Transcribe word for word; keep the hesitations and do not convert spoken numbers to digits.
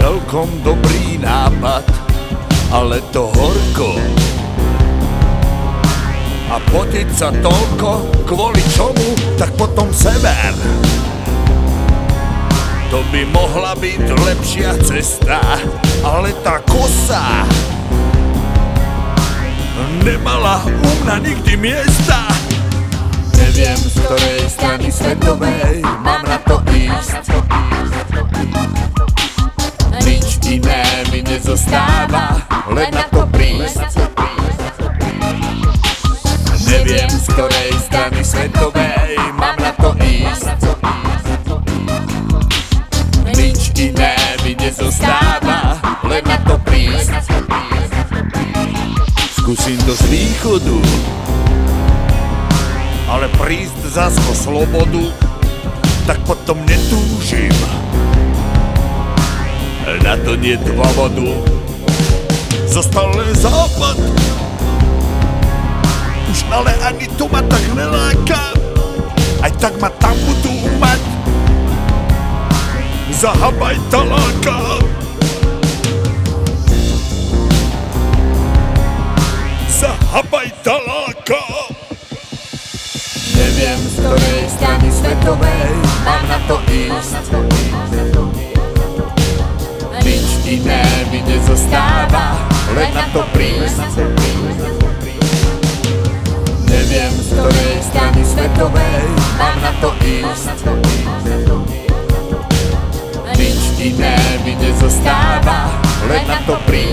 celkom dobrý nápad, ale to horko. A potiť sa toľko, kvôli čomu, tak potom sever. To by mohla byť lepšia cesta, ale tá kosa nemala u mňa nikdy miesta. Neviem, z ktorej strany svetovej mám na to ísť. Nič iné mi nezostáva, len na to prísť. Neviem, z ktorej strany svetovej mám na to ísť. Nič iné mi nezostáva, len na to prísť. Skúsim to z východu, ale prísť zas o slobodu, tak potom netúžim. Na to nie dôvodu. Zostal len západ, už ale ani to ma tak neláka. Aj tak ma tam budú mať za habajtaláka. Za habajtaláka. Neviem, z ktorej strany svetovej mám na to ísť. Nič iné mi nezostáva, len na to prísť. Neviem, z ktorej strany svetovej mám na to ísť. Nič iné mi nezostáva, len na to prísť.